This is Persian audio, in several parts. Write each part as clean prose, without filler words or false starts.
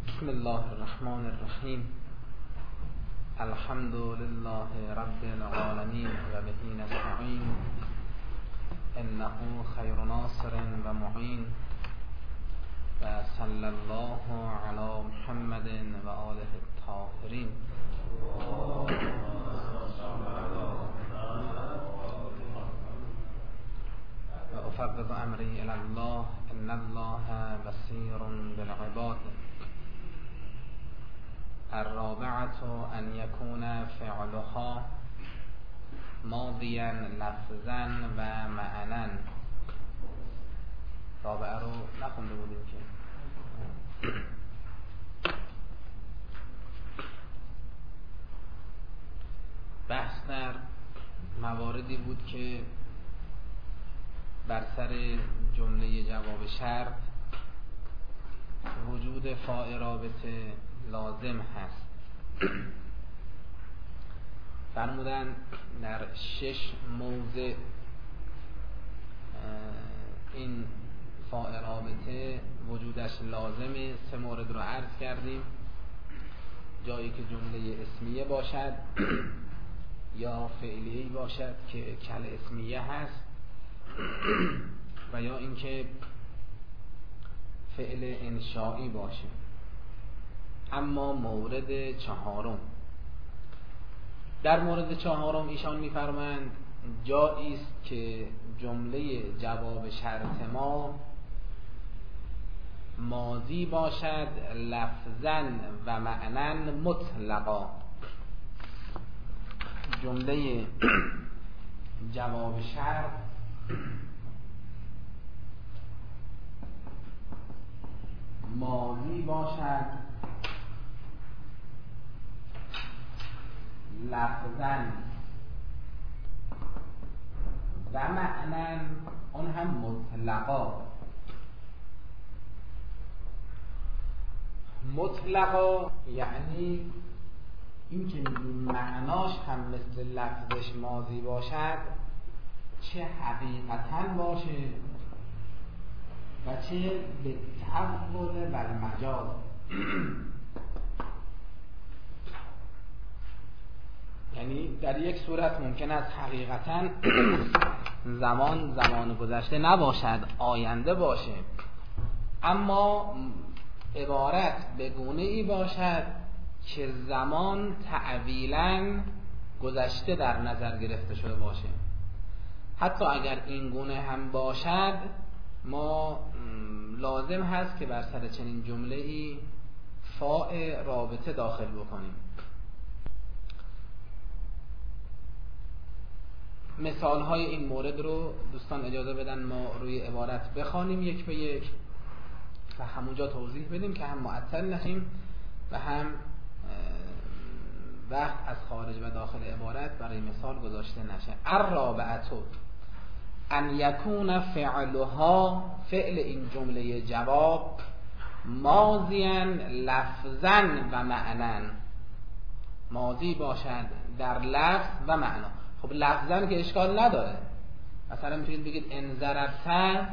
بسم الله الرحمن الرحیم. الحمد لله رب العالمین و به نستعین. انه خیر ناصر و معین و صلی الله علی محمد و آله الطاهرین. و افوض امری الی الله ان الله بصیر بالعباد. الرابعة ان یکون فعلها ماضیا لفظا و معنا. رابعه رو نخونده بودیم که بحث در مواردی بود که بر سر جمله جواب شرط وجود فاء رابطه لازم هست. فرمودن در 6 موضع این فاء رابطه وجودش لازمه. 3 مورد رو عرض کردیم. جایی که جمله اسمیه باشد یا فعلیه باشد که کل اسمیه هست و یا اینکه فعل انشائی باشه. اما مورد چهارم، در مورد چهارم ایشان می‌فرمایند جایی است که جمله جواب شرط ما ماضی باشد لفظاً و معناً مطلقاً. جمله جواب شرط ماضی باشد لفظاً و معناً اون هم مطلقاً. مطلقاً یعنی این که معناش هم مثل لفظش ماضی باشد، چه حقیقتاً باشه و چه به تحول و المجاز. یعنی در یک صورت ممکن است حقیقتاً زمان گذشته نباشد، آینده باشه، اما عبارت به گونه ای باشد که زمان تعویلاً گذشته در نظر گرفته شده باشه. حتی اگر این گونه هم باشد، ما لازم هست که بر سر چنین جمله ای فاء رابطه داخل بکنیم. مثال های این مورد رو دوستان اجازه بدن ما روی عبارت بخوانیم یک به یک و همونجا توضیح بدیم که هم معطل نشیم و هم وقت از خارج و داخل عبارت برای مثال گذاشته نشه. الرابعة ان یکون فعلها، فعل این جمله جواب، ماضیا لفظا و معنا، ماضی باشد در لفظ و معنا. خب لفظا که اشکال نداره، مثلا میتونید بگید ان ضربت،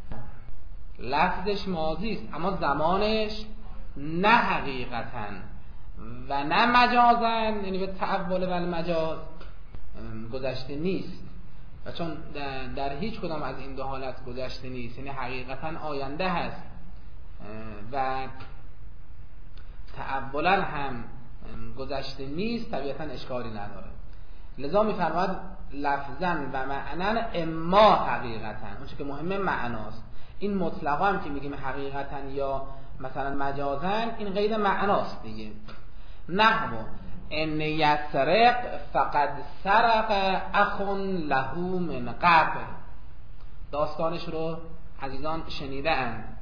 لفظش ماضی است اما زمانش نه حقیقتا و نه مجازا، یعنی به تحول و المجاز گذشته نیست. و چون در هیچ کدام از این دو حالت گذشته نیست، یعنی حقیقتا آینده هست و تحولا هم گذشته نیست، طبیعتا اشکالی نداره. لذا می‌فرماید لفظاً و معناً اما حقیقتا، اون چیزی که مهمه معناست. این مطلقاً هم که میگیم حقیقتا یا مثلا مجازاً، این غیر معناست دیگه. نحو ان یسرق فقد سرق اخ له من قبل. داستانش رو عزیزان شنیده اند.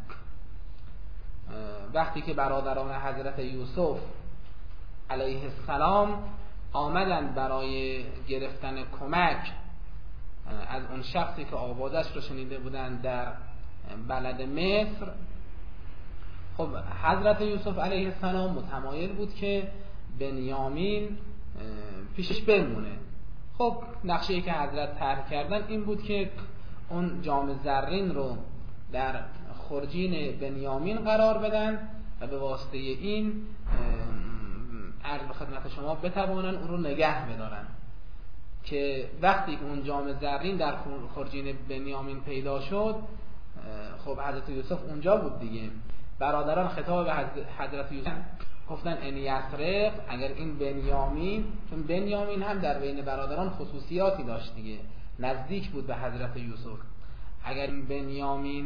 وقتی که برادران حضرت یوسف علیه السلام آمدند برای گرفتن کمک از اون شخصی که آوازش رو شنیده بودند در بلد مصر، خب حضرت یوسف علیه السلام متمایل بود که بنیامین پیشش بمونه. خب نقشه‌ای که حضرت طرح کردن این بود که اون جام زرین رو در خرجین بنیامین قرار بدن و به واسطه این عرض به خدمت شما بتوانن اون رو نگه بدارن که وقتی که اون جام زرین در خرجین بنیامین پیدا شد، خب حضرت یوسف اونجا بود دیگه. برادران خطاب به حضرت یوسف گفتن ان یسرق، اگر این بنیامین، چون بنیامین هم در بین برادران خصوصیاتی داشت دیگه، نزدیک بود به حضرت یوسف، اگر این بنیامین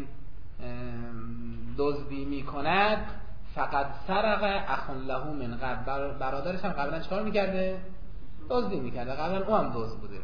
دزدی میکند فقط سرق اخ له من قبل، برادرش هم قبلا چیکار میکرده؟ دزدی میکرده، قبلا او هم دزد بوده.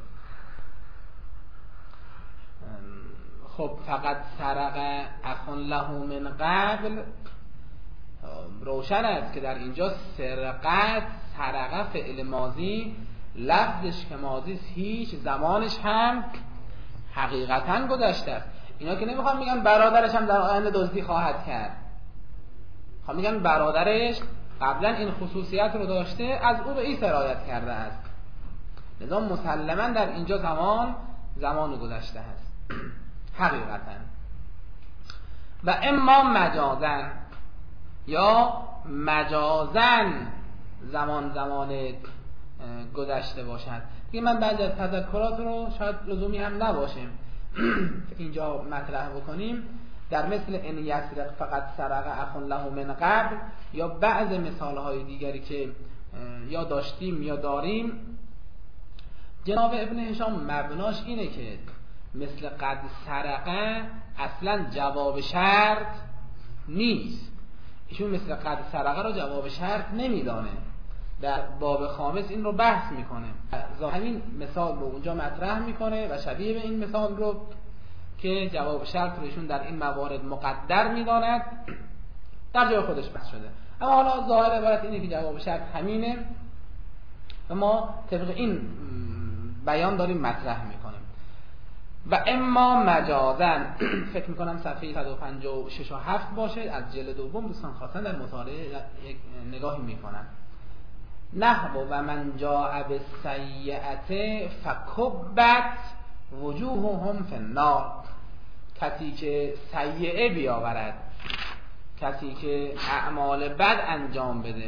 خب فقط سرق اخ له من قبل، روشن است که در اینجا سرقت، سرقه فعل ماضی، لفظش که ماضی است، هیچ زمانش هم حقیقتا گذشته است. اینا که نمیخوام میگن برادرش هم در آینده دزدی خواهد کرد، خب میگن برادرش قبلا این خصوصیت رو داشته، از او به این سرایت کرده است، لذا مسلما در اینجا زمان گذشته است حقیقتا. و اما مجازن، یا مجازن زمان گذشته باشد. دیگه من بعضی از تذکرات رو شاید لزومی هم نباشه اینجا مطرح بکنیم، در مثل ان یسرق فقط سرق اخ له من قبل، یا بعض مثالهای دیگری که یا داشتیم یا داریم. جناب ابن هشام مبناش اینه که مثل قد سرقه اصلا جواب شرط نیست، ایشون مثل قد سرقه رو جواب شرط نمیدانه، در باب خامس این رو بحث میکنه، همین مثال رو اونجا مطرح میکنه و شبیه به این مثال رو که جواب شرط رو ایشون در این موارد مقدر میداند در جای خودش بحث شده. اما حالا ظاهر عبارت اینه که جواب شرط همینه و ما طبق این بیان داریم مطرح میکنیم. و اما مجازن فکر میکنم صفحه 156 و 7 باشه از جلد دوم، دوستان خواستن در مطالعه یک نگاهی میکنن. نحو و من جاء بالسیئه فکبت وجوههم فی النار، کسی که سیئه بیاورد، کسی که اعمال بد انجام بده،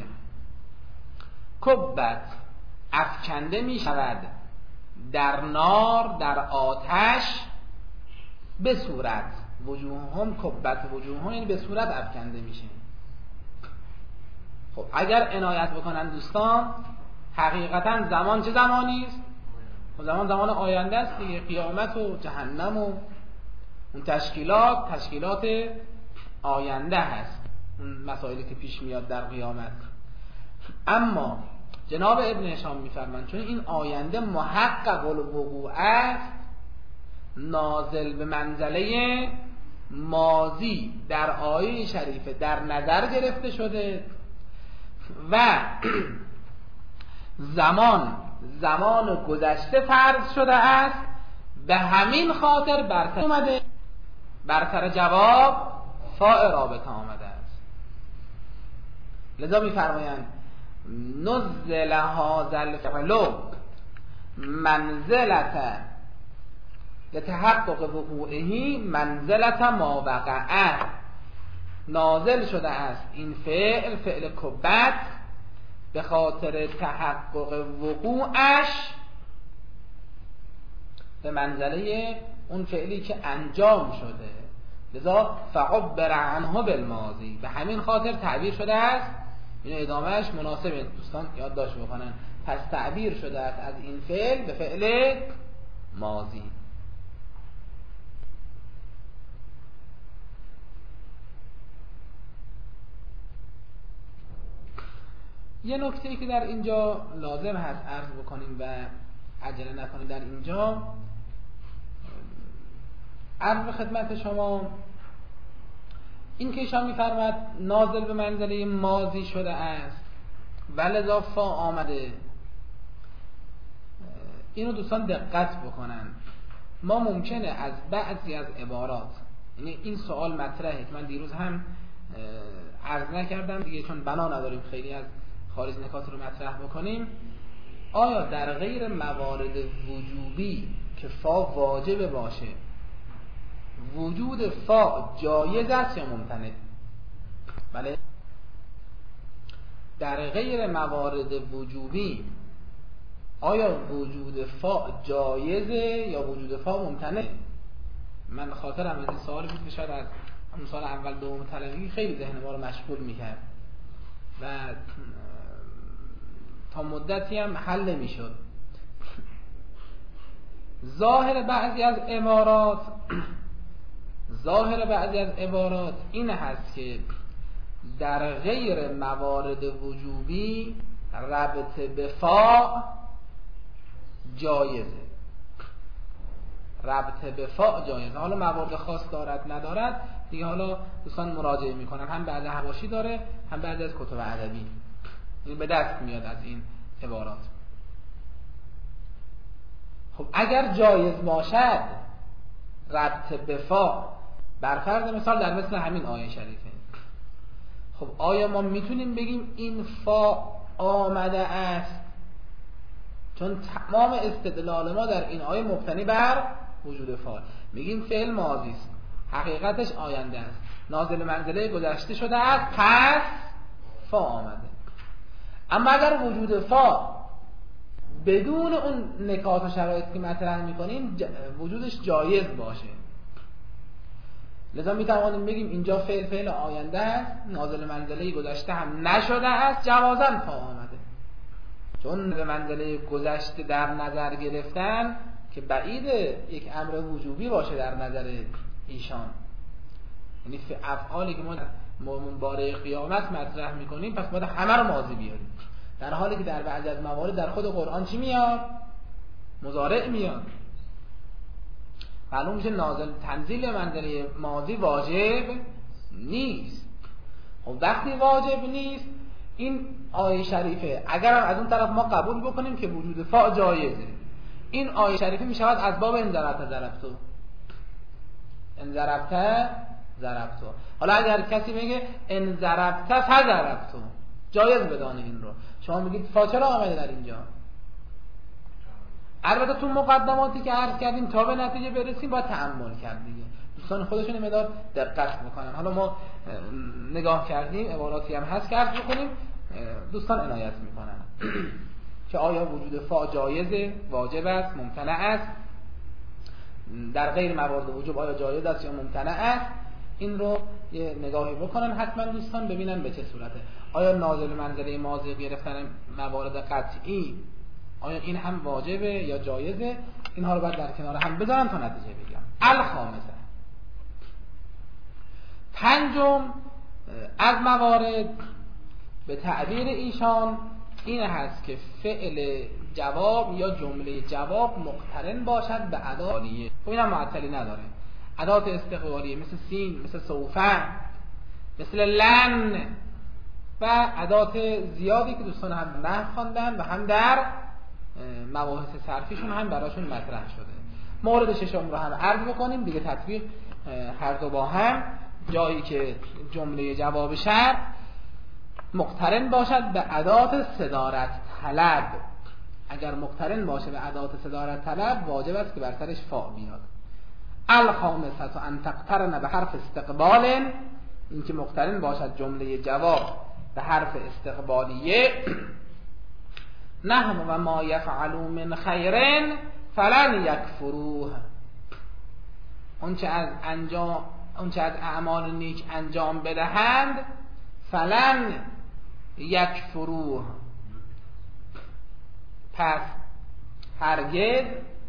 کبت افکنده می شود در نار، در آتش، به صورت وجوههم، کبت وجوههم یعنی به صورت افکنده میشه. خب اگر عنایت بکنن دوستان، حقیقتا زمان چه زمانی است؟ زمان آینده است دیگه، قیامت و جهنم و اون تشکیلات آینده هست، اون مسائلی که پیش میاد در قیامت. اما جناب ابن هشام میفرمایند چون این آینده محقق الوقوع است، نازل به منزله ماضی در آیه شریفه در نظر گرفته شده و زمان گذشته فرض شده است، به همین خاطر برتر جواب فاء رابطه آمده است. لذا میفرمایند نزل هذا الفعل منزلة لتحقق وقوعه منزلة ما وقع، نازل شده است این فعل کبت به خاطر تحقق وقوعش به منزله اون فعلی که انجام شده، لذا فعبر عنه بالماضی، به همین خاطر تعبیر شده است. این ادامهش مناسب دوستان یادداشت بکنن، پس تعبیر شده است از این فعل به فعل ماضی. یه نکته‌ای که در اینجا لازم هست عرض بکنیم و عجله نکنیم، در اینجا عرض به خدمت شما این که ایشان می‌فرماید نازل به منزله ماضی شده است ولذا فا آمده، اینو دوستان دقت بکنن. ما ممکنه از بعضی از عبارات، یعنی این سوال مطرحه که من دیروز هم عرض نکردم دیگه چون بنا نداریم خیلی از خارج نکات رو مطرح بکنیم، آیا در غیر موارد وجوبی که فا واجب باشه وجود فا جایز است یا ممتنع؟ بله در غیر موارد وجوبی آیا وجود فا جایزه یا وجود فا ممتنعه؟ من خاطرم از این سوال بود که شاید از همون سال اول دوم طلبگی خیلی ذهن ما رو مشغول میکرد و تا مدتی هم حل نمیشد. ظاهر بعضی از عبارات این هست که در غیر موارد وجوبی ربط به فا جایزه. حالا موارد خاص دارد ندارد دیگه حالا دوستان مراجعه میکنن، هم بعد حواشی داره هم بعد از کتب ادبی به دست میاد از این عبارات. خب اگر جایز باشد ربط به فا، بر فرض مثال در مثل همین آیه شریفه، خب آیا ما میتونیم بگیم این فا آمده است؟ چون تمام استدلال ما در این آیه مبتنی بر وجود فا. میگیم فعل ماضی است، حقیقتش آینده است، نازل منزله گذشته شده است، پس فا آمده. اما اگر وجود فا بدون اون نکات و شرایطی که مطرح میکنیم وجودش جایز باشه، لذا میتوانیم بگیم اینجا فعل آینده است، نازل منزله گذشته هم نشده است، جوازاً فا آمده. چون به منزله گذشته در نظر گرفتن که بعیده یک امر وجوبی باشه در نظر ایشان، یعنی افعالی که ما باره قیامت مطرح میکنیم پس باید همه رو ماضی بیاریم، در حالی که در بعضی از موارد در خود قرآن چی میاد؟ مضارع میاد. معلوم میشه تنزیل منزله ماضی واجب نیست. خب وقتی واجب نیست این آیه شریفه اگر از اون طرف ما قبول بکنیم که وجود فا جایزه، این آیه شریفه میشود از باب ان ضربت. حالا اگر کسی میگه ان ضربت فضربت، جایز بدانه این رو. شما میگید فا چرا آمده در اینجا؟ البته تو مقدماتی که عرض کردیم تا به نتیجه برسیم باید تأمل کرد دیگه. دوستان خودشون مقدار دقت میکنن. حالا ما نگاه کردیم عباراتی هم هست که عرض بکنیم، دوستان عنایت میکنن که آیا وجود فا جایزه، واجب است، ممتنع است، در غیر موارد وجوب آیا جایز است یا ممتنع است، این رو یه نگاهی بکنن حتما دوستان، ببینن به چه صورته. آیا نازل منزله ماضی گرفتن موارد قطعی آیا این هم واجبه یا جایزه؟ اینها رو باید در کنار هم بذارم تا نتیجه بگم. الخامسه، پنجم از موارد به تعبیر ایشان این هست که فعل جواب یا جمله جواب مقترن باشد به اداة. خب اینم معطلی نداره. ادات استقبالیه مثل سین، مثل سوفه، مثل لن و ادات زیادی که دوستان هم نحو خواندن و هم در مباحث صرفیشون هم براشون مطرح شده. مورد ششم رو هم عرض بکنیم دیگه، تطبیق هر دو با هم. جایی که جمله جواب شرط مقترن باشد به ادات صدارت طلب، اگر مقترن باشه به ادات صدارت طلب واجب است که بر سرش فا بیاد. الخامسه ان تقترن به حرف استقبال، این که مقترن باشد جمله جواب به حرف استقبالیه. نحن و ما یفعلوا من خیر فلن یکفروه، اون چه از اعمال نیک انجام بدهند فلن یکفروه، پس هرگز،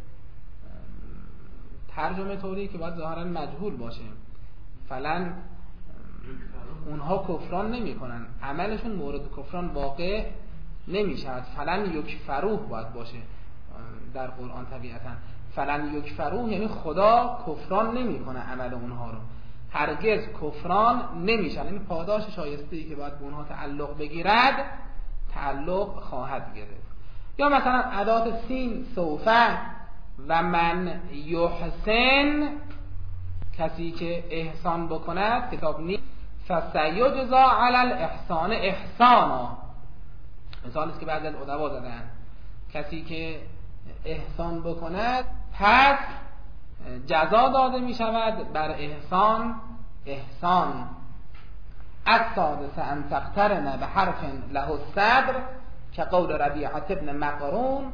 ترجمه طوری که باید ظاهرا مجهول باشه، فلن اونها کفران نمی کنن، عملشون مورد کفران واقع نمی شود. فلن یکفروه باید باشه در قرآن طبیعتا. فلن یکفروه یعنی خدا کفران نمی کنه عمل اونها رو، هرگز کفران نمی شود، یعنی پاداش شایسته‌ای که باید به اونها تعلق بگیرد تعلق خواهد گرفت. یا مثلا ادات سین، سوفه و من یحسن، کسی که احسان بکند، کتاب نیست، فسیجزا علی الاحسان احسانا، مثالی است که بعضی از ادبا زدن، کسی که احسان بکند پس جزا داده می شود بر احسان احسان. السادس ان تقترن به حرف له الصدر که قول ربیعه ابن مقرون،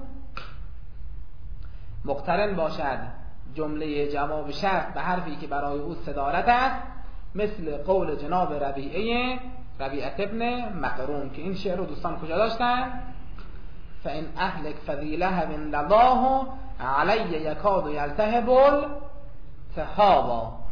مقترن باشد جمله جواب شرط به حرفی که برای او صدارت است، مثل قول جناب ربیعه ابن مقرون که این شعر رو دوستان کجا داشتن؟ فإن أهلك فذي لهب لظاه علی یکاد یلتهب التهابا.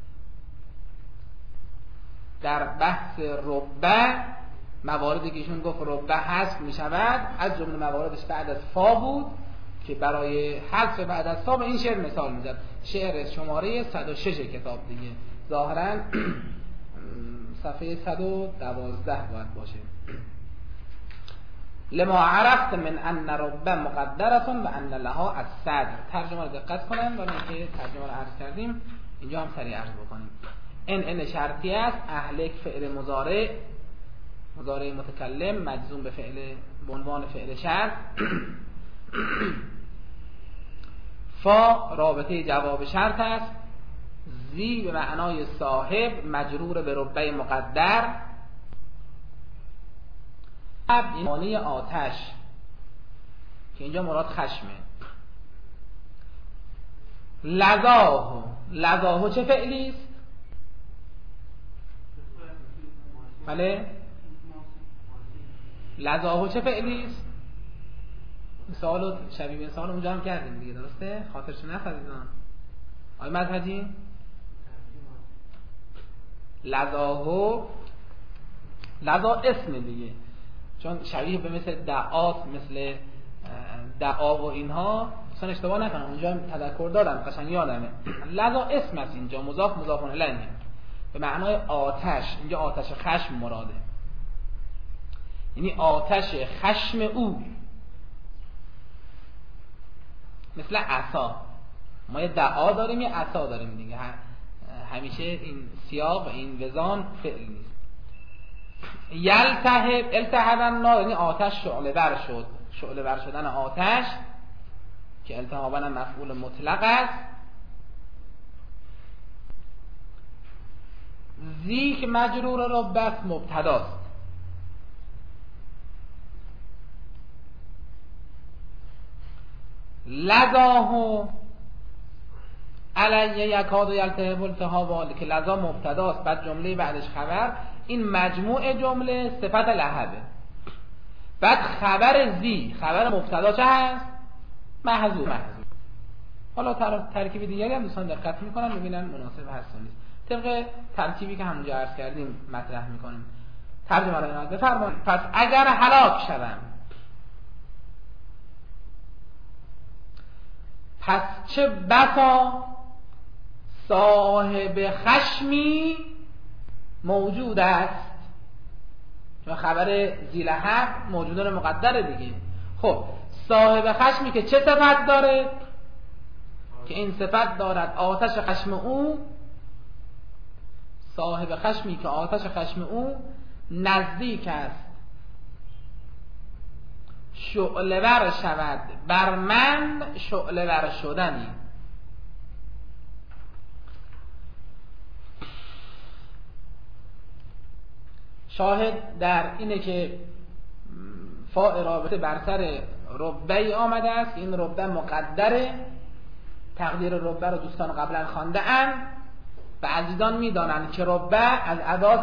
در بحث ربع مواردی که ایشون گفت ربع حذف می شود، از جمله مواردش بعد از فا بود که برای حذف بعد از فا به این شعر مثال میزد. شعر شماره 106 کتاب دیگه، ظاهرا صفحه 112 باید باشه. لما عرفت من ان رب مقدرتون و ان لها الصدر. ترجمه رو دقت کنن، برای اینکه ترجمه رو عرض کردیم اینجا هم سریع عرض بکنیم. ان شرطی است، اهلک فعل مضارع متکلم مجزوم به عنوان فعل شرط، فا رابطه جواب شرط است، زی به معنای صاحب مجرور به ربع مقدر، این معنی آتش که اینجا مراد خشمه. لظاه چه فعلی است؟ بله، لظاه چه فعلی است؟ سوالو شبیه به سوال اونجا هم کردیم دیگه، درسته؟ خاطرش نخواهیدان آقای مدحجی؟ لظا اسم دیگه، چون شبیه به مثل دعات، مثل دعا و اینها، اصلا اشتباه نکنم اونجا تذکر دادم قشنگ یادمه. لظا اسم است، اینجا مضاف الیه به معنای آتش، اینجا آتش خشم مراده، یعنی آتش خشم او، مثل عصا. ما یه دعا داریم یه عصا داریم دیگه، همیشه این سیاق و این وزان فعل نیست. التهب النار یعنی آتش شعله ور شد، شعله ور شدن آتش که التهابا مفعول مطلق است. زیک مجرور ربت مبتداست، لظاه علی یکاد یلتهب التهابا که لظا مبتداست، بعد جمله بعدش خبر، این مجموع جمله صفت لهبه، بعد خبر زی، خبر مبتدا چه هست؟ محذوف. حالا ترکیب دیگری هم دوستان دقت میکنن ببینن مناسب هست یا نیست، طبق ترکیبی که همونجا عرض کردیم مطرح میکنیم. ترجمه رو عنایت بفرمایید. پس اگر هلاک شدم، پس چه بسا صاحب خشمی موجود است، چون خبر ذی‌لهب موجودان مقدره دیگه. خب صاحب خشمی که چه صفت داره؟ که این صفت دارد آتش خشم او، صاحب خشمی که آتش خشم او نزدیک است شعله ور شود بر من شعله ور شدنی. شاهد در اینه که فاء رابطه بر سر ربعی آمده است، این ربع مقدره، تقدیر ربع رو دوستان قبلا خوانده اند و عزیزان میدانند که ربع از ادات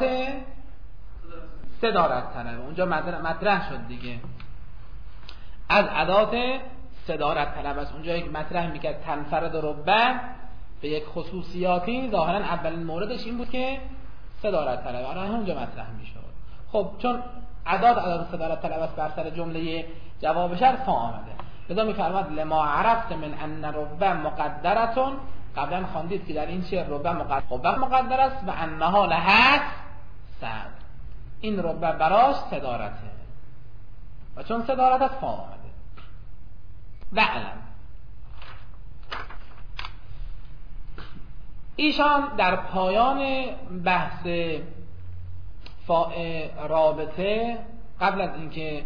صدارت طلبه، اونجا مطرح شد دیگه، از ادات صدارت طلب است. اونجا یک مطرح میکرد تنفرد ربع به یک خصوصیاتی، ظاهرا اولین موردش این بود که صدارت طلب، آره اونجا مطرح میشد. خب چون ادات صدارت طلب است بر سر جمله جواب شرط فا آمده، لذا میفرماد لما عرفت من ان ربع مقدرتون، قبلا خواندید که در این شعر ربع مقدر است و انها لها صدر، این ربع براش صدارته و چون صدارت است فا آمده. و علم ایشان در پایان بحث فاء رابطه، قبل از اینکه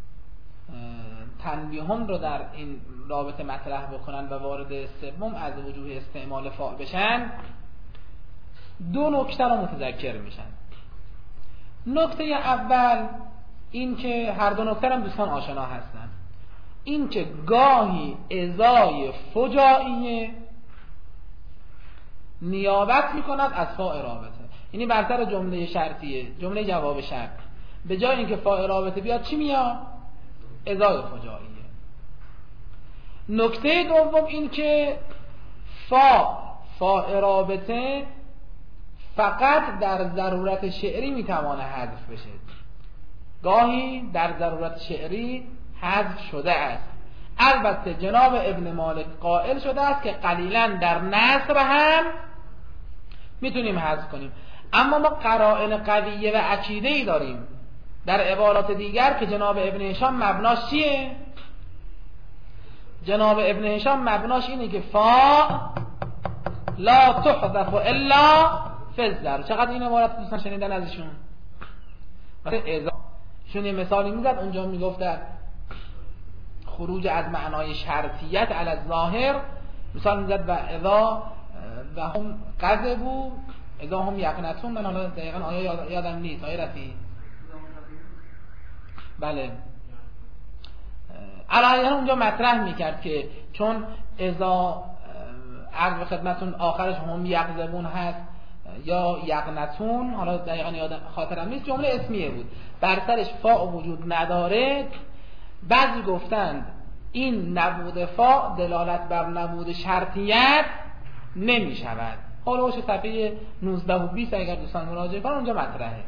تنبیهم رو در این رابطه مطرح بکنن و وارد سوم از وجوه استعمال فاء بشن، دو نکته رو متذکر میشن. نکته اول این که هر دو نکته هم دوستان آشنا هستن، این که گاهی ازای فجائیه نیابت میکند از فاء رابطه، یعنی برتر جمله شرطیه، جمله جواب شرط، به جای اینکه فاء رابطه بیاد چی میاد؟ ازای فجائیه. نکته دوم این که فاء رابطه فقط در ضرورت شعری میتوانه حذف بشه، گاهی در ضرورت شعری حذف شده است. البته جناب ابن مالک قائل شده است که قلیلا در نثر هم میتونیم حذف کنیم، اما ما قرائن قویه و عقیده‌ای داریم در عبارات دیگر که جناب ابن هشام مبناش چیه؟ جناب ابن هشام مبناش اینه که فا لا تحذف الا فی الظرف. چقدر این عبارت دوستان شنیدن ازشون؟ مثلا شون یه مثالی میزد اونجا میگفت در خروج از معنای شرطیت علی الظاهر، مثال میزد و اذا و هم غضبوا اذا هم یقنطون. من حالا دقیقاً آیا یادم نیست، آیا رفی؟ بله علیه اونجا مطرح میکرد که چون اذا عرض خدمتون آخرش هم یغضبون هست یا یقنطون، حالا دقیقاً خاطرم نیست، جمله اسمیه بود، بر سرش فاء وجود نداره. بعضی گفتند این نبود فاء دلالت بر نبود شرطیت نمی شود. حالا صفحه 19 و 20 اگر دوستان مراجعه کنن اونجا مطرحه.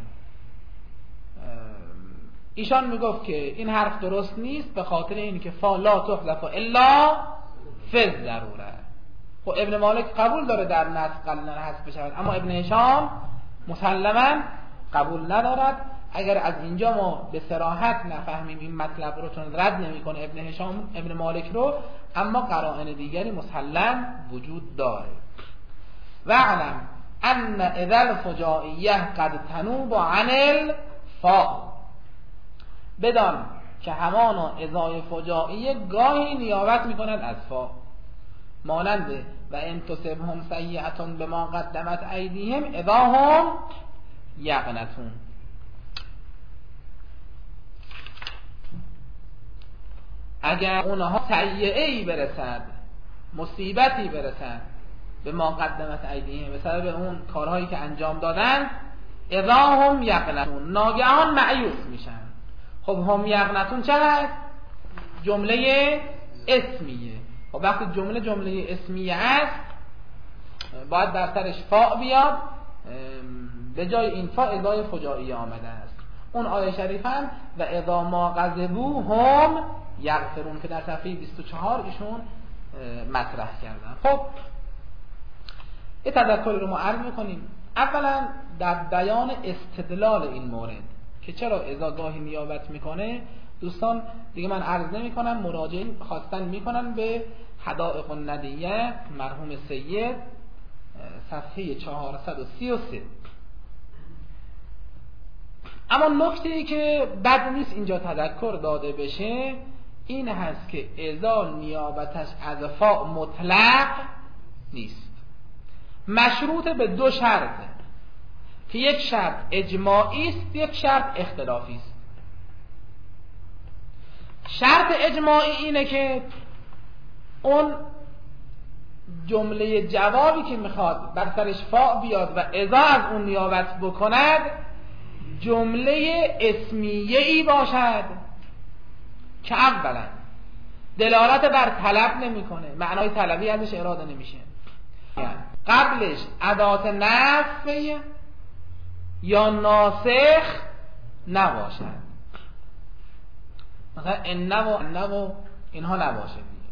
ایشان میگفت که این حرف درست نیست به خاطر اینکه فا لا تحذف الا فی الضروره. خب ابن مالک قبول داره در نص قلیلا حذف بشود، اما ابن هشام مسلما قبول ندارد. اگر از اینجا ما به صراحت نفهمیم این مطلب رو، چون رد نمیکنه ابن هشام ابن مالک رو، اما قرائن دیگری مسلم وجود داره. واعلم ان اذا الفجائیه قد تنوب عن الفاء، بدان که همانا ازای فجائیه گاهی نیابت میکند از فا، مانند و ان تصبهم سیئة بما قدمت ایدیهم اذا هم یقنطون. اگر اونها سیئه‌ای برسد، مصیبتی برسد، به ما قدمت ایدیهم، به سبب اون کارهایی که انجام دادن، اذا هم یقنطون، ناگهان مایوس میشن. خب هم یقنطون چه هست؟ جمله اسمیه. خب وقتی جمله اسمیه هست باید در سرش فاء بیاد، به جای این فاء ازای فجائیه آمده است. اون آیه شریف هم و اذا ما غضبوا هم یغفرون که در صفحه 24 ایشون مطرح کردن. خب یه تذکری رو ما عرض میکنیم. اولا در بیان استدلال این مورد که چرا اذا گاهی نیابت میکنه، دوستان دیگه من عرض نمی کنم، مراجعین خواستن میکنن به حدائق الندیه مرحوم سید صفحه 433. اما نکته‌ای که بد نیست اینجا تذکر داده بشه این هست که اذا نیابتش از فاء مطلق نیست، مشروط به دو شرطه که یک شرط اجماعی است، یک شرط اختلافی است. شرط اجماعی اینه که اون جمله جوابی که میخواد بر سرش فاء بیاد و اذا از اون نیابت بکند جمله اسمیه‌ای باشد که اولا دلالت بر طلب نمیکنه، معنای طلبی ازش اراده نمیشه، قبلش ادات نفی یا ناسخ نباشد، مثلا ان و اینها نباشه دیگه.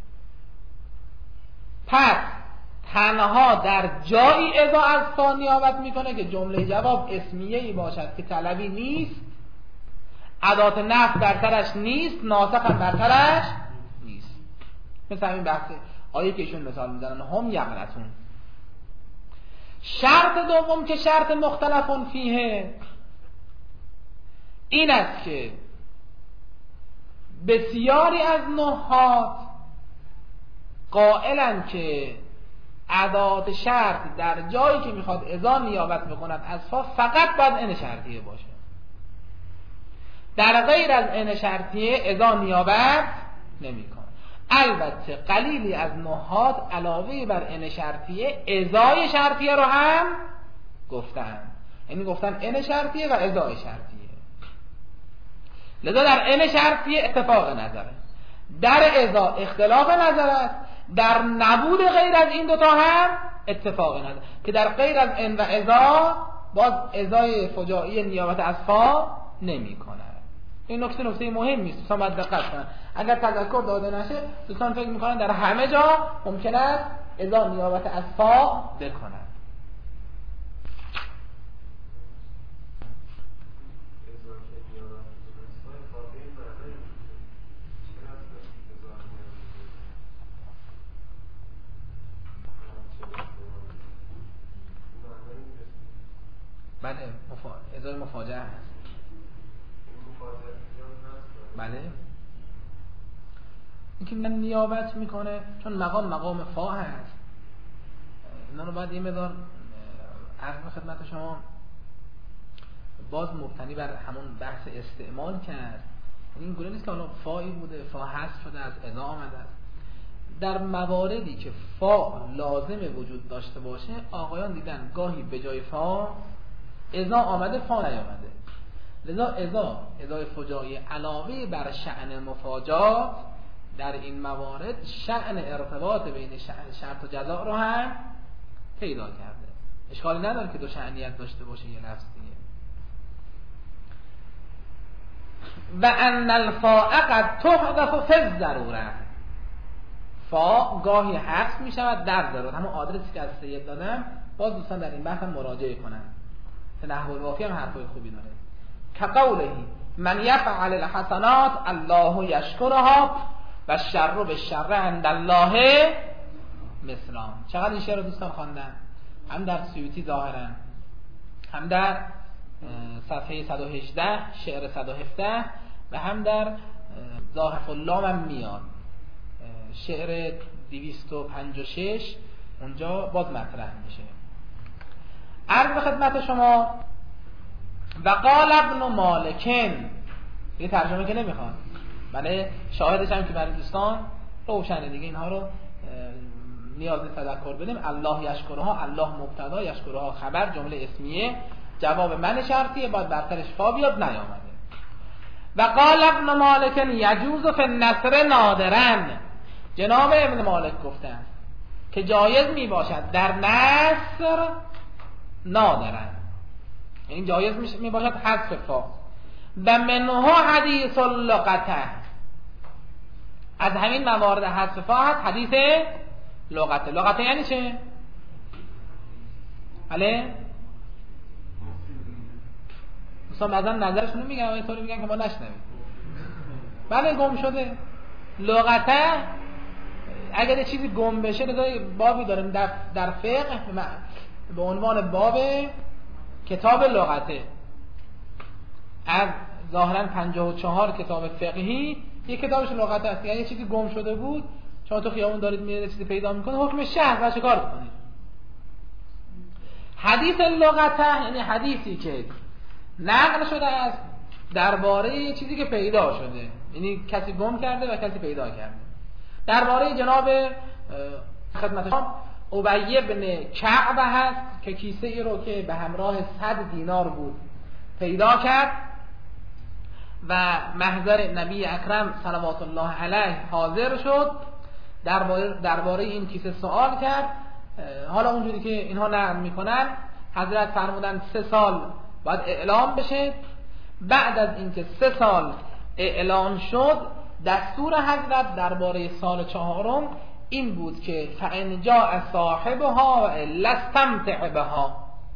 پس تنها در جایی اذا از فا نیابت میکنه که جمله جواب اسمیه‌ای باشد که طلبی نیست، ادات نفی در سرش نیست، ناسخ هم در سرش نیست. مثل همین بحث آیه که ایشون مثال میزنن هم یقنطون. شرط دوم که شرط مختلفون فیه این است که بسیاری از نحات قائلن که ادات شرط در جایی که میخواد اذا نیابت بکند از فا فقط باید ان شرطیه باشه. در غیر از ان شرطیه اذا نیابت نمیکنه. البته قلیلی از نحات علاوه بر ان شرطیه ازای شرطیه رو هم گفتن، یعنی گفتن ان شرطیه و ازای شرطیه. لذا در ان شرطیه اتفاق نظره، در ازا اختلاف نظر است، در نبود غیر از این دوتا هم اتفاق نظر، که در غیر از ان و ازا باز ازای فجائی نیابت از فا نمی کنه. این نکته مهمی است، دوستان باید دقت کنن. اگر تذکر داده نشه دوستان فکر میکنن در همه جا ممکن است ازا نیابت از فا بکنن. بله ازای مفاجعه هست. بله اینکه من نیابت میکنه چون مقام فا هست. اینا رو باید این مقدار عرض خدمت شما باز مبتنی بر همون بحث استعمال کرد. این گونه نیست که حالا فایی بوده فا حذف شده از اذا آمده است. در مواردی که فا لازم وجود داشته باشه آقایان دیدن گاهی به جای فا اذا آمده فا نیامده. لذا ازای فجائی علاوه بر شأن مفاجات در این موارد شأن ارتباط بین شرط و جزا رو هم پیدا کرده. اشکالی نداره که دو شأنیت داشته باشه یه لفظ دیگه. و ان الفاء قد تحذف فی الضروره، فا گاهی حذف می شود در ضرورت. همون آدرسی که از سید دادم باز دوستان در این بحث هم مراجعه کنن. نحو الوافی هم حرفای خوبی داره. كقوله من يفعل الحسنات الله يشكرها و الشر بالشر عند الله مثلا. چقدر این شعر رو دوستان خواندن؟ هم در سیوطی ظاهرا، هم در صفحه 118 شعر 117 و هم در ظاهر اللام هم میاد شعر 256 اونجا باز مطرح میشه. عرض به خدمت شما و قال ابن مالکن، یه ترجمه که نمیخوان، بله شاهدش هم که برای دوستان روشنه دیگه، اینها رو نیاز نیست تذکر بدیم. الله یشکرها، الله مبتدا، یشکرها خبر، جمله اسمیه، جواب من شرطیه، باید برترش فا بیاد، نیامده. و قال ابن مالکن یجوز فی النصر نادرن، جناب ابن مالک گفتن که جایز می باشد در نصر نادرن، این جایز می باشد حذف فا. و منها حدیث اللغته، از همین موارد حذف فا هست حدیث لغته. لغته یعنی چه؟ بله دوستان بعضا نظرشون رو میگن و اینطوری میگن که ما نشنویم. بله گم شده. لغته اگر یه چیزی گم بشه، بابی داریم در فقه به عنوان باب کتاب لغته، از ظاهرا 54 کتاب فقهی یک کتابش لغته است. یعنی یه چیزی گم شده بود، شما تو خیابون دارید میرید چیزی پیدا میکنه، حکم شهر چه کار کنید؟ حدیث لغته یعنی حدیثی که نقل شده است درباره چیزی که پیدا شده، یعنی کسی گم کرده و کسی پیدا کرده. درباره جناب خدمت شما ابی بن کعب هست که کیسه ای رو که به همراه 100 دینار بود پیدا کرد و محضر نبی اکرم صلوات الله علیه حاضر شد، درباره این کیسه سوال کرد. حالا اونجوری که اینها نقل میکنن حضرت فرمودن 3 سال باید اعلام بشه. بعد از اینکه 3 سال اعلان شد، دستور حضرت درباره سال 4م این بود که فإن جاء صاحبها و الا استمتع بها،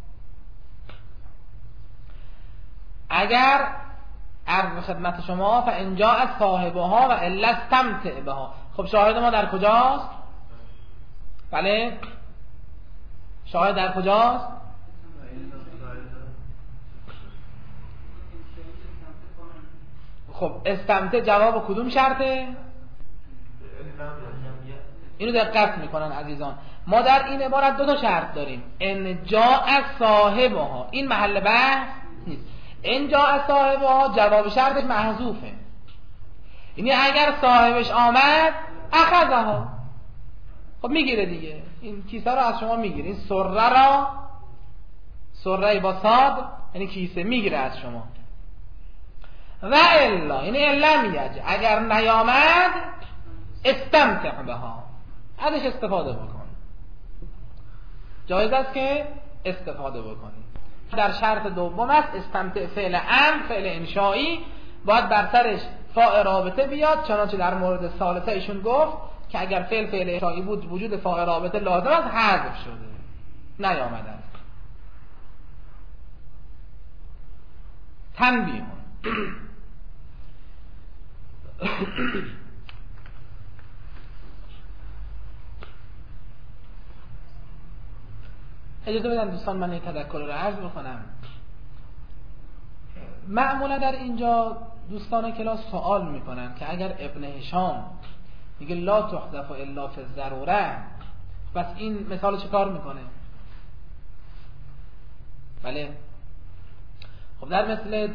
اگر عرض خدمت شما فإن جاء صاحبها و الا استمتع بها. خب شاهد ما در کجاست؟ بله شاهد در کجاست؟ خب استمتع جواب کدوم شرطه؟ اینو دقت میکنن عزیزان. ما در این عبارت 2 تا شرط داریم. ان جاء صاحبها، این محل بحث نیست. اینجا از صاحبها جواب شرطش محذوفه، یعنی اگر صاحبش آمد اخذها، خب میگیره دیگه، این کیسه رو از شما میگیره، این سره را، سره با صاد یعنی کیسه، میگیره از شما. و الا یعنی الا میگه اگر نیامد استمتع بها، ازش استفاده بکن، جایز است که استفاده بکنی. در شرط دوم است استمتع فعل امر، فعل انشایی، باید بر سرش فاء رابطه بیاد، چنانچه در مورد ثالثه ایشون گفت که اگر فعل انشایی بود وجود فاء رابطه لازم است، حذف شده، نیامده است. تنبیه اجازه بدن دوستان من این تذکر رو عرض بکنم. معمولا در اینجا دوستان کلاس سوال میکنن که اگر ابن هشام میگه لا تحذف الا فی الضروره، پس این مثال چه کار میکنه؟ بله، خب در مثل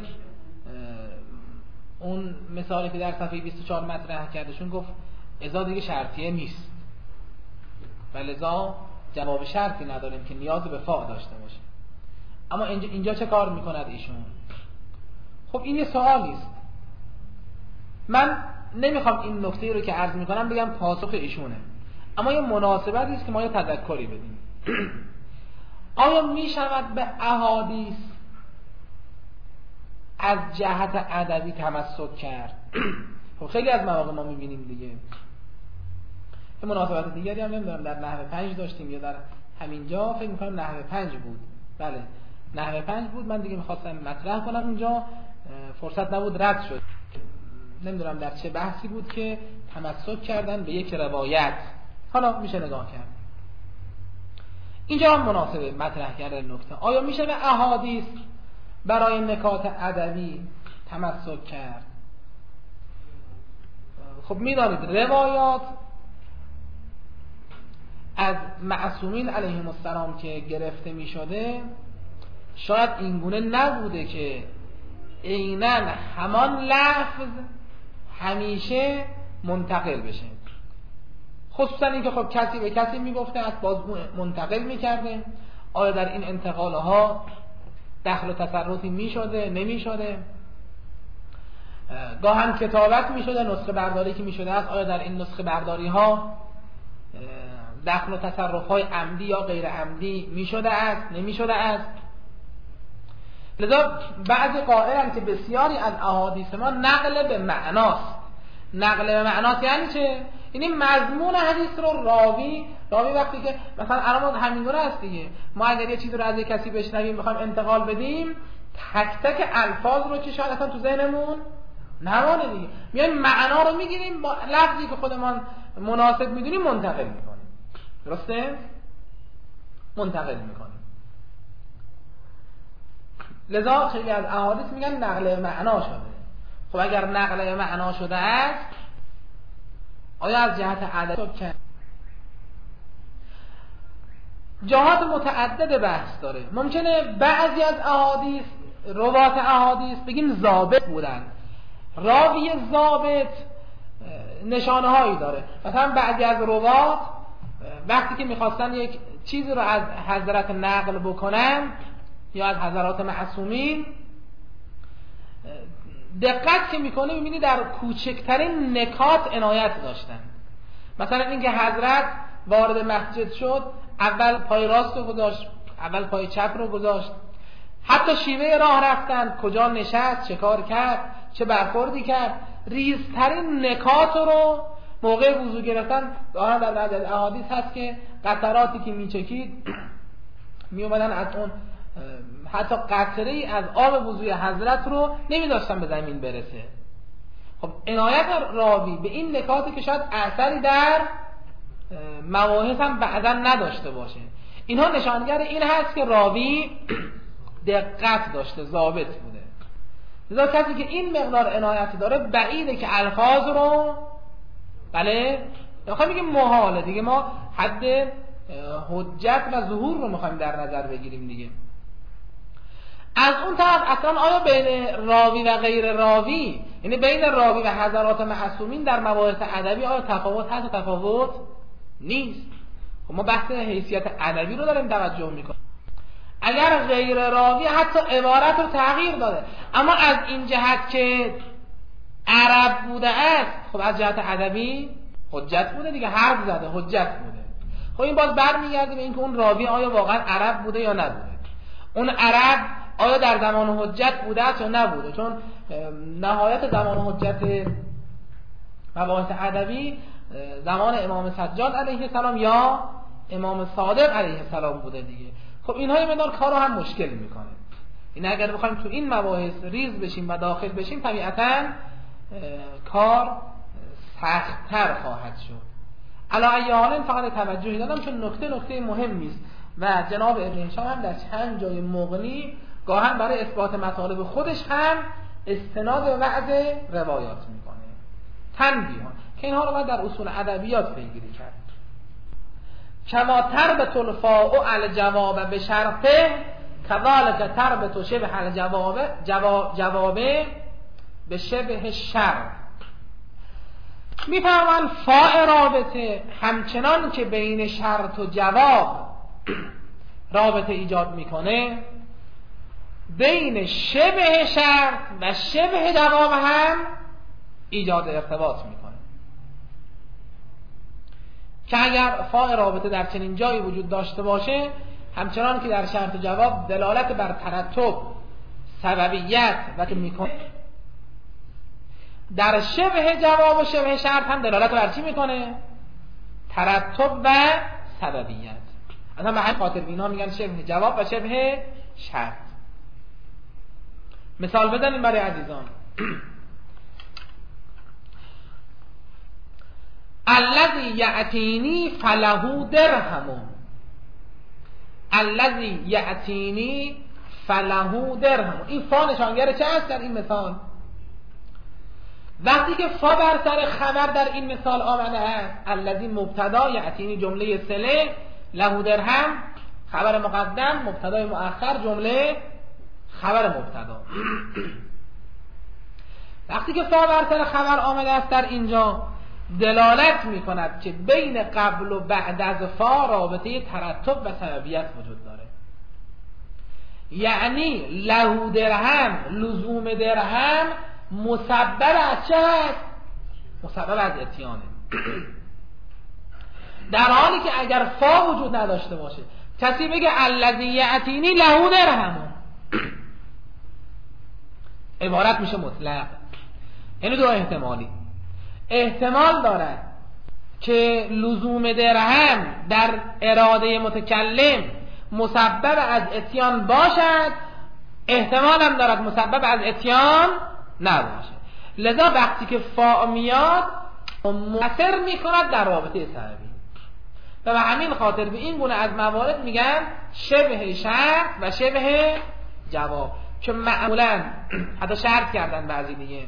اون مثالی که در صفحه 24 مطرح کردشون گفت ازا دیگه شرطیه نیست و لذا جواب شرطی نداریم که نیاز به فاء داشته باشه. اما اینجا چه کار میکند ایشون؟ خب این یه سوالی است، من نمیخوام این نکته رو که عرض میکنم بگم پاسخ ایشونه، اما یه مناسبتی است که ما یه تذکری بدیم. آیا میشود به احادیث از جهت ادبی تمسک کرد؟ خب خیلی از مواقع ما میبینیم دیگه. یه مناسبت دیگری هم نمیدونم در نحو 5 داشتیم یا در همینجا، فکر میکنم نحو 5 بود. بله نحو 5 بود، من دیگه میخواستم مطرح کنم اونجا، فرصت نبود، رد شد. نمیدونم در چه بحثی بود که تمسک کردن به یک روایت، حالا میشه نگاه کرد. اینجا هم مناسبه مطرح کردن نکته، آیا میشه به احادیث برای نکات ادبی تمسک کرد؟ خب میدانید روایات از معصومین علیهم السلام که گرفته می شده شاید اینگونه نبوده که عیناً همان لفظ همیشه منتقل بشه، خصوصا اینکه خب کسی به کسی می گفته از باز منتقل می کرده. آیا در این انتقالها دخل و تصرفی می شده نمی شده؟ گاهن کتابت می شده، نسخه برداری که می شده است، آیا در این نسخه برداری ها دخل و تصرف های عمدی یا غیر عمدی می شده است نمی شده است؟ لذا بعضی قائلن که بسیاری از احادیث ما نقل به معناست. نقل به معناست یعنی چه؟ یعنی مضمون حدیث رو راوی وقتی که مثلا الان همینگونه است دیگه، ما اگر یه چیزی رو از یک کسی بشنویم بخوایم انتقال بدیم، تک تک الفاظ رو که شاید اصلا تو ذهنمون نمونه دیگه، میایم معنا رو میگیریم با لفظی که خودمان مناسب میدونیم منتقل میکنیم. درسته؟ منتقل میکنیم. لذا خیلی از احادیث میگن نقل معنا شده. خب اگر نقل معنا شده است، آیا از جهت ادب که جهات متعدد بحث داره؟ ممکنه بعضی از احادیث، روات احادیث بگیم ضابط بودن، راوی ضابط نشانه هایی داره. مثلا بعضی از روات وقتی که میخواستن یک چیزی رو از حضرت نقل بکنن یا از حضرات معصومین، دقت که میکنه میبینی در کوچکترین نکات عنایت داشتن. مثلا اینکه حضرت وارد مسجد شد، اول پای راست رو گذاشت، اول پای چپ رو گذاشت، حتی شیوه راه رفتن، کجا نشست، چه کار کرد، چه برخوردی کرد، ریزترین نکات رو موقع وضو گرفتن. دارن در بعض احادیث هست که قطراتی که میچکید میومدن از اون حتی قطره‌ای از آب وضوی حضرت رو نمیداشتن به زمین برسه. خب عنایت راوی به این نکاتی که شاید اثری در مواهب هم بعداً نداشته باشه، اینها نشانگر این هست که راوی دقت داشته، ضابط بوده. لذا کسی که این مقدار عنایت داره بعیده که الفاظ رو بله میخوایم بگیم محاله دیگه، ما حد حجت و ظهور رو میخوایم در نظر بگیریم دیگه. از اون طرف اصلا آیا بین راوی و غیر راوی، یعنی بین راوی و حضرات معصومین در مباحث ادبی آیا تفاوت هست و تفاوت نیست؟ خب ما بحث حیثیت ادبی رو داریم توجه میکنیم. اگر غیر راوی حتی عبارت رو تغییر داده، اما از این جهت که عرب بوده است، خب از جهت ادبی حجت بوده دیگه، حرف زده حجت بوده. خب این باز برمیگرده به اینکه اون راوی آیا واقعا عرب بوده یا نبوده، اون عرب آیا در زمان حجت بوده است یا نبوده. چون نهایت زمان حجت مباحث ادبی زمان امام سجاد علیه السلام یا امام صادق علیه السلام بوده دیگه. خب اینها یه مقدار کارو هم مشکل میکنه. این اگر بخوایم تو این مباحث ریز بشیم و داخل بشیم طبیعتاً کار سخت‌تر خواهد شد. علی ای حال فقط توجهی دادم چون نکته مهمی است و جناب ابن هشام هم در چند جای مغنی گاهن برای اثبات مطالب خودش هم استناد به بعض روایات میکنه. تنبیه که اینها رو باید در اصول ادبیات پیگیری کرد. کما تربط الفاء الجواب به شرطه کذالک تربط شبه الجواب به شبه شرط. میفهمن فاء رابطه همچنان که بین شرط و جواب رابطه ایجاد میکنه، بین شبه شرط و شبه جواب هم ایجاد ارتباط میکنه. که اگر فاء رابطه در چنین جایی وجود داشته باشه، همچنان که در شرط و جواب دلالت بر ترتب سببیت و که میکنه، در شبه جواب و شبه شرط هم دلالت بر چی میکنه؟ ترتب و سببیت. اصلا به همین خاطر اینا میگن شبه جواب و شبه شرط. مثال بزنیم برای عزیزان. الذی یأتینی فله درهم، الذی یأتینی فله درهم. این فا نشانگر چه است در این مثال؟ وقتی که فا بر سر خبر در این مثال آمده است، الذی مبتدا، یأتینی جمله صله، له درهم خبر مقدم، مبتدای مؤخر جمله خبر مبتدا. وقتی که فا بر سر خبر آمده است در اینجا دلالت می کند که بین قبل و بعد از فا رابطه ترتب و سببیت وجود داره. یعنی له درهم، لزوم درهم مسبب از چه هست؟ مسبب از اتیانه. در حالی که اگر فا وجود نداشته باشه، کسی بگه الذی یأتینی له درهم، عبارت میشه مطلق. یعنی دو احتمالی، احتمال دارد که لزوم درهم در اراده متکلم مسبب از اتیان باشد، احتمال هم دارد مسبب از اتیان نباشه. لذا وقتی که فا میاد مؤثر میکند در رابطه سببی و به همین خاطر به این گونه از موارد میگن شبه شرط و شبه جواب، که معمولا حتی شرط کردن بعضی دیگه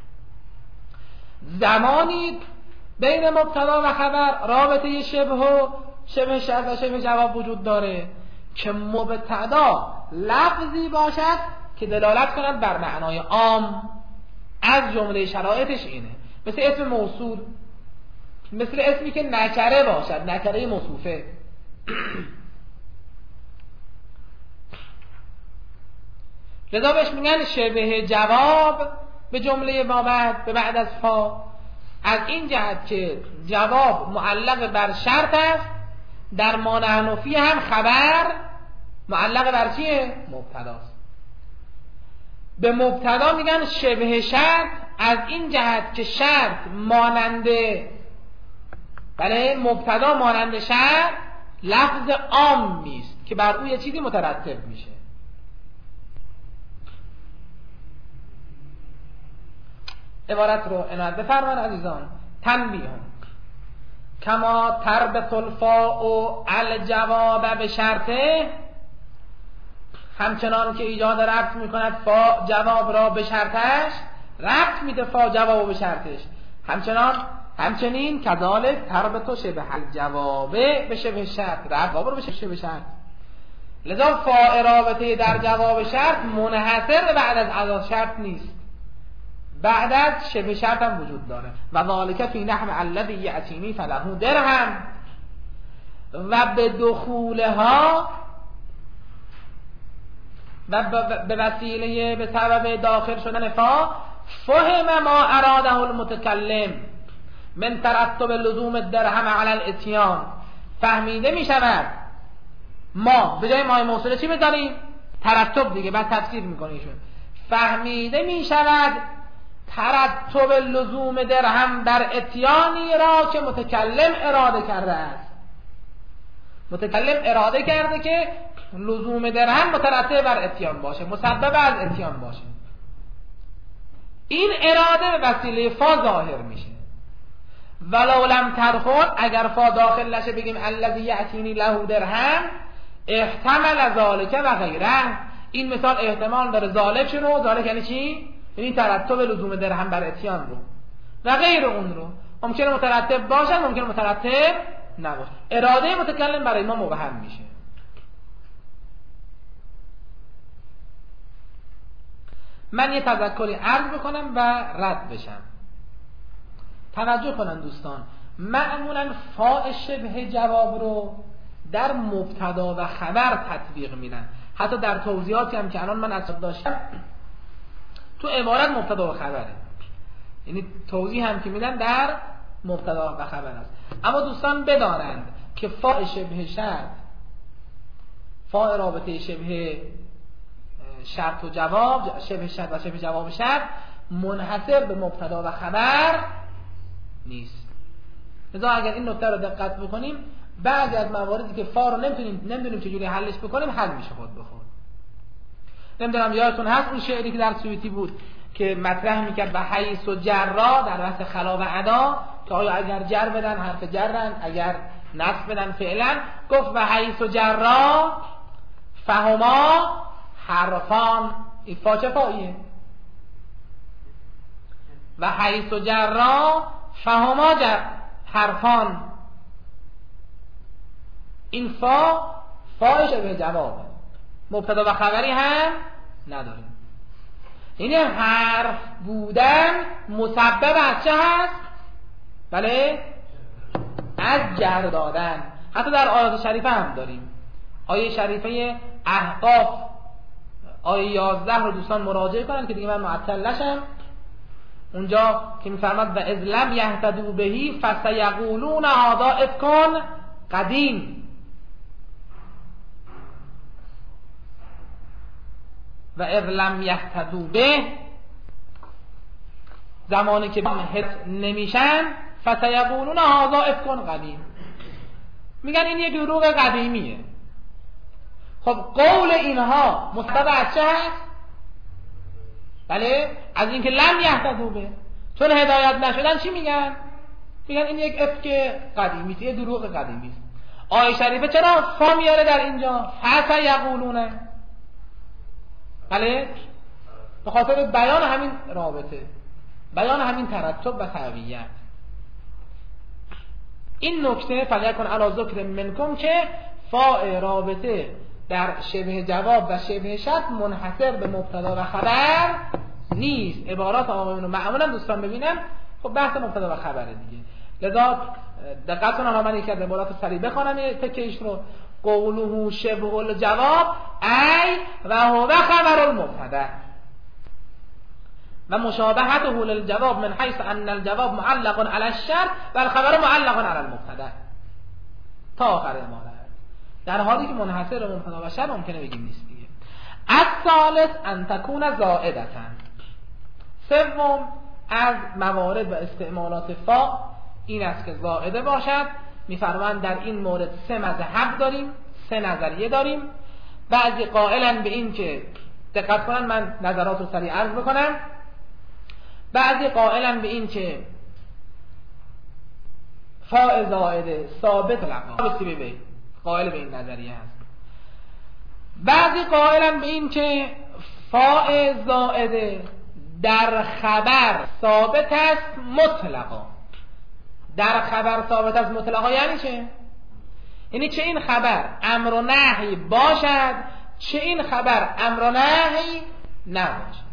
زمانی بین مبتدا و خبر رابطه شبه شرط و شبه جواب وجود داره که مبتدا لفظی باشد که دلالت کند بر معنای عام. از جمله شرایطش اینه، مثل اسم موصول، مثل اسمی که نکره باشد، نکره موصوفه. لذا بهش میگن شبه جواب به جمله ما بعد به بعد از فا، از این جهت که جواب معلق بر شرط است، در ما نحن فیه هم خبر معلق بر چیه؟ مبتداست. به مبتدا میگن شبه شرط از این جهت که شرط ماننده، بله مبتدا ماننده شرط لفظ عام نیست که بر او یه چیزی مترتب میشه. عبارت رو عنایت بفرمایید عزیزان. تنبیه کما تربط الفاء الجواب به شرطه، همچنان که ایجاد ربط میکند فا جواب را به شرطش، ربط میده فا جواب به شرطش، همچنین کذالک تربط شبه الجواب به شبه شرط، ربط رو به شبه شرط. لذا فاء رابطه در جواب شرط منحصر بعد از ادا شرط نیست، بعد از شبه شرط هم وجود داره. و ذالک فی نحو الذی یأتینی فله درهم. و به دخولها و به وسیله به سبب داخل شدن فا فهم ما اراده المتکلم من ترتب لزوم الدرهم علی الاتیان. فهمیده می شود ما به جای مای موصوله چی بذاریم؟ ترتب دیگه، بعد تفسیر میکنه ایشون. فهمیده می شود ترتب لزوم درهم بر اتیانی را که متکلم اراده کرده است. متکلم اراده کرده که لزوم درهم مترتب بر اتیان باشه، مسبب از اتیان باشه. این اراده به وسیله فا ظاهر میشه. ولو لم تدخل، اگر فا داخل نشه بگیم الذی یأتینی له درهم احتمل ذالک و غیره. این مثال احتمال داره ذالک شنو، ذالک یعنی چی؟ یعنی ترتب لزوم درهم بر اتیان رو و غیر اون رو. ممکنه مترتب باشه، ممکنه مترتب نباشه. اراده متکلم برای ما مبهم میشه. من یه تذکری عرض بکنم و رد بشم. توجه کنن دوستان، معمولا فاء شبه جواب رو در مبتدا و خبر تطبیق میدن. حتی در توضیحاتی هم که الان من اصلا داشتم تو عبارت مبتدا و خبره، یعنی توضیح هم که میدن در مبتدا و خبر است. اما دوستان بدانند که فاء شبه شرط، فاء رابطه شبه شرط و جواب، شبه شرط و شبه جواب شرط منحصر به مبتدا و خبر نیست. لذا اگر این نکته رو دقت بکنیم، بعضی از مواردی که فا رو نمیدونیم چجوری حلش بکنیم حل میشه خود به خود. نمیدونم یادتون هست اون شعری که در سویتی بود که مطرح میکرد و حیث و جرا در وقت خلا و ادا، که آیا اگر جر بدن حرف جرن، اگر نصب بدن فعلا. گفت و حیث و جرا فهما حرفان. این فا چه فاییه؟ و حیث و جرا فهما حرفان. این فا شبه جوابه، مبتدا و خبری هم نداریم. یعنی حرف بودن مسبب از چه هست؟ بله، از جر دادن. حتی در آیات شریفه هم داریم. آیه شریفه احقاف آیه 11 رو دوستان مراجعه کنن که دیگه من معطل نشم. اونجا که میفرماد و اذ لم یهتدوا بهی فسیقولون هذا افک قدیم. و اذ لم یهتدوا به، زمانی که هت نمیشن، فسیقولون هذا افک قدیم، میگن این یک دروغ قدیمیه. خب قول اینها مسبب از چه هست؟ بله، از اینکه لم یهتدوا به، چون هدایت نشدن چی میگن؟ میگن این یک افک قدیمی است، یه دروغ قدیمی است. آیه شریفه چرا فا میاره در اینجا؟ فسیقولون، بله، به خاطر بیان همین رابطه، بیان همین ترتب و تبعیت. این نکته فلیکن علی ذکر منکم که فاء رابطه در شبه جواب و شبه شرط منحصر به مبتدا و خبر نیست. عبارات آقایون رو معمولا دوستان ببینم، خب بحث مبتدا و خبره دیگه. لذا دقت کنم، من یکی از عبارات سریع بخونم یه تکیش رو. قوله شبه الجواب ای و هو خبر المبتدا و مشابهته للجواب من حيث ان الجواب معلق على الشرط و الخبر معلق على المبتدا تا آخر عبارت. در حالی که منحصر به مبتدا و شرط ممکنه بگیم نیست دیگه. الثالث ان تكون زائدة. سوم از موارد و استعمالات فا این است که زائده باشد. میفرمایند در این مورد سه مذهب داریم، سه نظریه داریم. بعضی قائلن به این که، دقت کنن من نظرات رو سریع عرض بکنم، بعضی قائلن به این که فاء زائده ثابت لقا، قائل به این نظریه هست. بعضی قائلن به این که فاء زائده در خبر ثابت است مطلقا. در خبر ثابت است مطلقا یعنی چه؟ یعنی چه این خبر امر و نهی باشد، چه این خبر امر و نهی نباشد.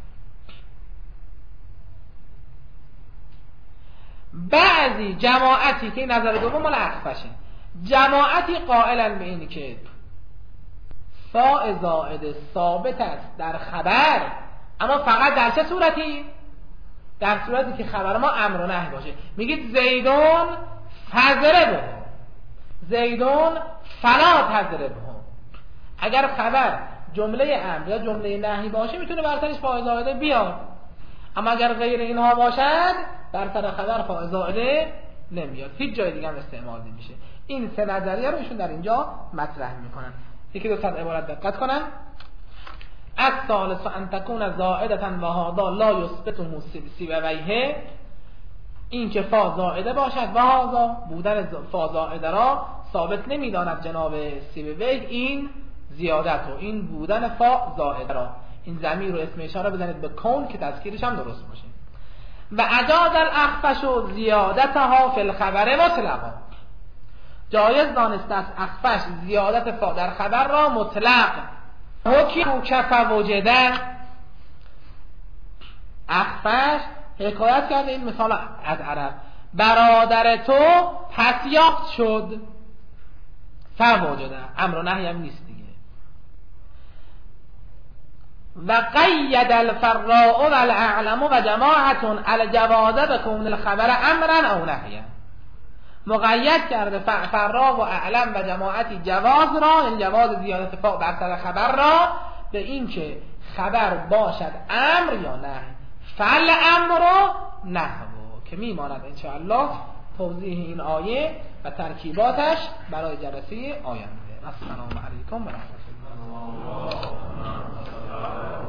بعضی جماعتی که نظر دوم مال اخفشه، جماعتی قائلن به این که فاء زائد ثابت است در خبر، اما فقط در چه صورتی؟ در صورتی که خبر ما امر و نهی باشه. میگید زیدون فضربه، زیدون فلا تضربه. اگر خبر جمله امر یا جمله نهی باشه میتونه برترش فاء زائده بیاد، اما اگر غیر اینها باشد برتر خبر فاء زائده نمیاد، هیچ جای دیگه هم استعمال نمیشه. این سه نظریه رو ایشون در اینجا مطرح میکنن. یکی دو تا عبارت دقت کنن. الثالث ان تكون زائده و هذا لا يثبته سیبویه، این که فا زائده باشد و هذا بودن فا زائده را ثابت نمیداند جناب سیبویه، این زیادت و این بودن فا زائده را. این ضمیر رو اسم اشاره بزنید به کون که تذکیرش هم درست باشه. و اجاز الاخفش و زیادتها فی الخبر مطلقا، جایز دانسته است اخفش زیادت فا در خبر را مطلق. حکم کف وجده، اخفش حکایت کرده این مثال از عرب، برادر تو پس یافت شد، فوجده امر و نهی هم نیست دیگه. و قید الفراء و الاعلم و جماعتون الجواز بکون الخبر امرا او نهیا، مقید کرده فراء و اعلم و جماعتی جواز را، یعنی جواز زیادت فاء بر سر خبر را به این که خبر باشد امر یا نهی. فعل امر نحو که میماند انشاءالله توضیح این آیه و ترکیباتش برای جلسه آینده. السلام علیکم و رحمت الله.